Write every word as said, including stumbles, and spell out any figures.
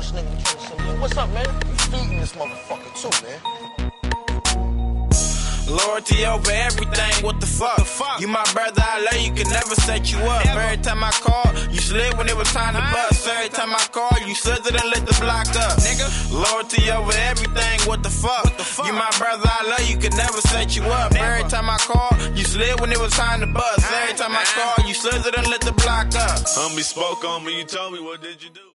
realest nigga in Trinity. What's up, man? You feeding this motherfucker too, man. Loyalty over everything, what the fuck? the fuck? You my brother, I love you, can never set you up. Never. Every time I call, you slid when it was time to bust. Every time I call, you slithered and lit the block up. Nigga. Loyalty over everything, what the fuck? What the fuck? You my brother, I love you, can never set you up. Never. Every time I call, you slid when it was time to bust. Every time I call, you slithered and lit the block up. Homie spoke on me, you told me, what did you do?